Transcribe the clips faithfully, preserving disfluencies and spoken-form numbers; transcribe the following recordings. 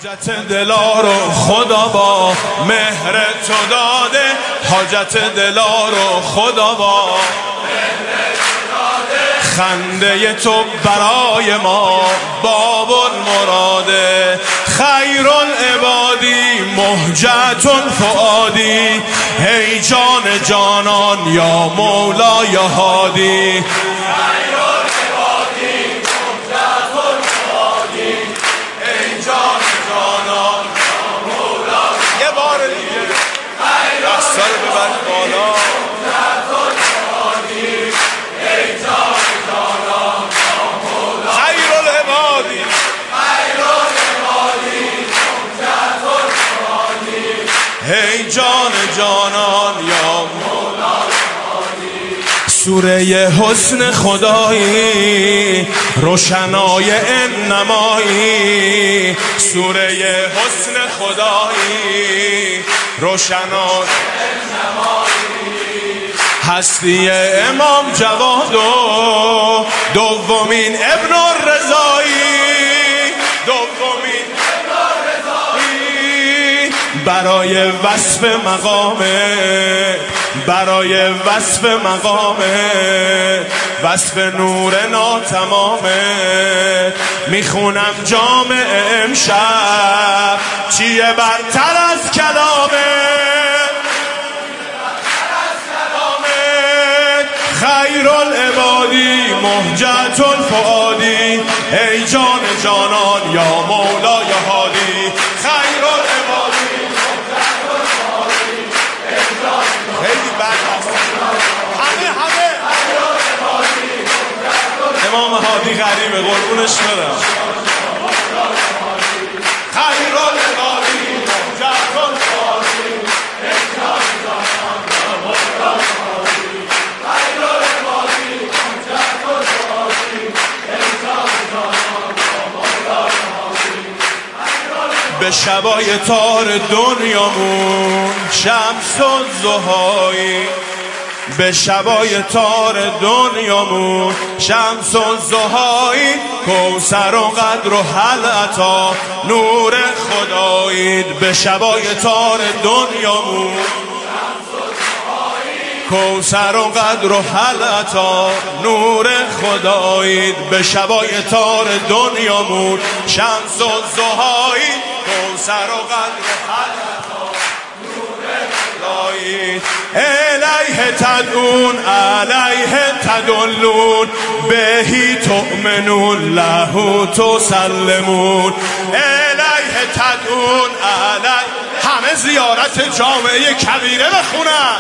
حاجت دلا رو خدا با مهر تو داده، حاجت دلا رو خدا با مهر تو داده، خنده تو برای ما باب المراده، خیر العبادی مهجت فؤادی، ای جان جانان یا مولا یا هادی. ای جان جانان یا مولا سوره حسن خدایی روشنای انمایی، سوره حسن خدایی روشنای انمایی، هستی امام جواد و دومین ابن الرضایی، دومین برای وصف مقامه، برای وصف مقامه، وصف نور ناتمامه، میخونم جامع امشب چیه برتر از کلامه، خیر العبادی مهجت الفؤادی، ای جان جانان یا مولا یا هادی، خیر العبادی مهجت الفؤادی، ای جان خیلی بد هست همه همه امام هادی غریبه قربونش برم، خیر العبادی مهجت الفؤادی، ای جان جانان یا مولا یا هادی، به شبای تار دنیامون شمس و ضحایی، به شبای تار دنیامون شمس و ضحایی، کوثر و قدر و حلعتا نور خدایید، به شبای تار دنیامون کوثر و قدر و حلعتا نور خدایید، به شبای تار دنیامون شمس و ضحایی، کوثر و قدر و حلعتا نور خدایید، الیه تدعون علیه تدلون بهی تؤمنون له تسلمون، الیه تدعون علیه، همه زیارت جامعه کبیره بخونن،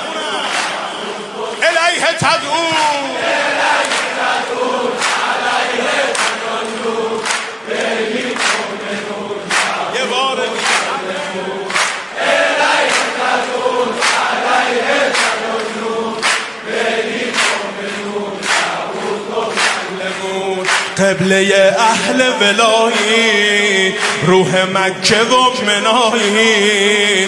الیه تدعون علیه تدلون بهی تؤمنون، یه بار الیه تدعون علیه تدلون بهی تؤمنون له تسلمون، قبله اهل ولایی روح مکه و منایی،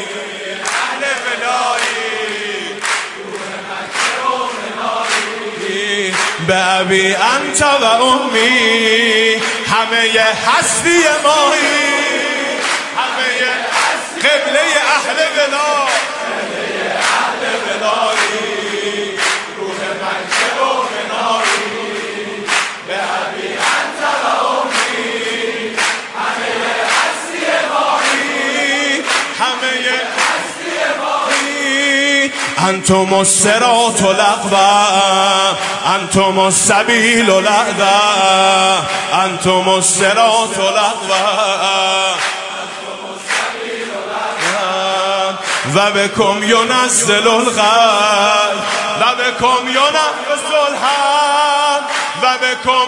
به ابی انت و امی، همه هستی مایی، همه قبله اهل ولا، قبله اهل ولایی روح مکه و منایی، به ابی انت و امی، همه هستی مایی، همه انتم الصراط الاقوم، انتم السبیل الاعظم، انتم الصراط الاقوم، و بكم ينزل الغیث، و بكم ينزل الهم، و بكم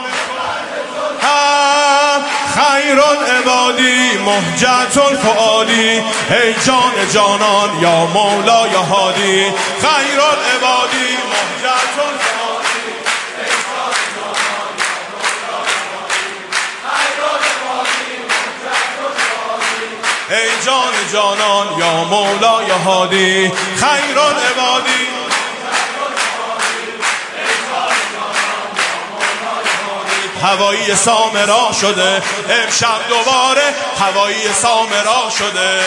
خیر العبادی مهجت الفؤادی، ای جان جانان یا مولا یا هادی، خیر العبادی مهجت الفؤادی، ای جان جانان ای جان جانان یا مولا یا هادی، خیر العبادی هوایی سامرا شده، امشب دوباره هوایی سامرا شده.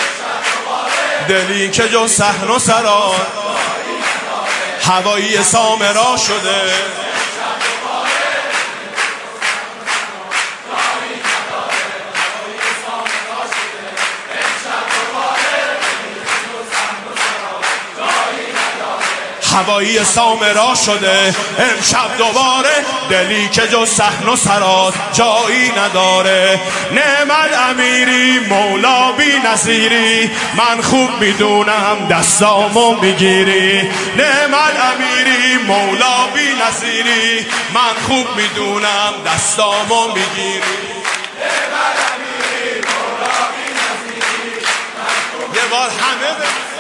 دلی که جز صحن و سرا هوایی سامرا شده. هوایی سامرا شده امشب دوباره، دلی که جز صحن و سرات جایی نداره. نعم الامیری مولا بی نظیری، من خوب میدونم دستامو میگیری. نعم الامیری مولا بی نظیری، من خوب میدونم دستامو میگیری. نعم الامیری مولا بی نظیری، یه بار همه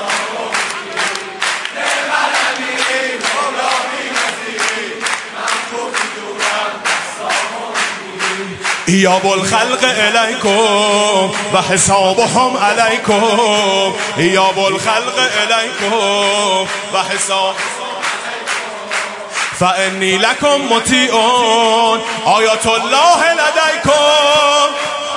یا بالخلق الیکم و حسابهم علیکم، یا بالخلق الیکم و حساب فانی لکم مطیعون آیات الله لدیکم.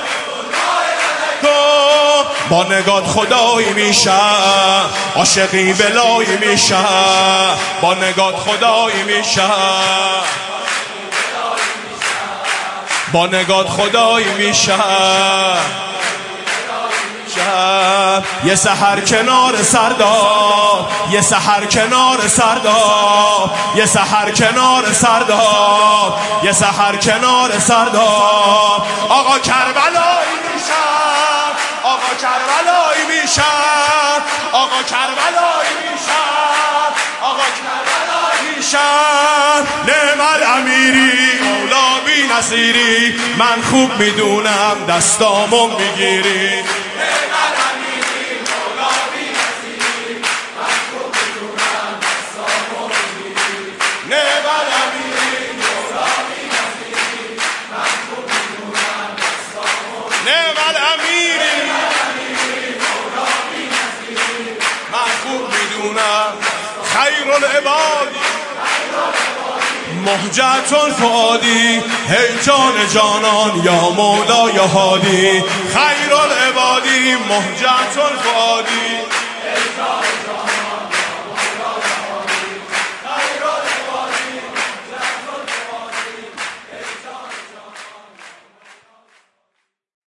با نگات خدایی میشم، عاشقی بلایی میشم، با نگات خدایی میشم، با نگات خدایی میشم. یه سحر کنار سرداب، یه سحر کنار سرداب، یه سحر کنار سرداب، یه سحر کنار سرداب. آقا کربلایی میشم، آقا کربلایی میشم، آقا کربلایی میشم، آقا کربلایی میشم. نعم الامیری مولا بی نظیری، من خوب میدونم دستامو میگیری. نعم الامیری مولا بی نظیری، من خوب میدونم دستامو میگیری. نعم الامیری مولا بی نظیری، من خوب میدونم دستامو میگیری. نعم الامیری مولا بی نظیری، من خوب میدونم. خیر العباد مهجت فؤادی، هی جان جانان یا مولا یا هادی. خیر العبادی مهجت فؤادی،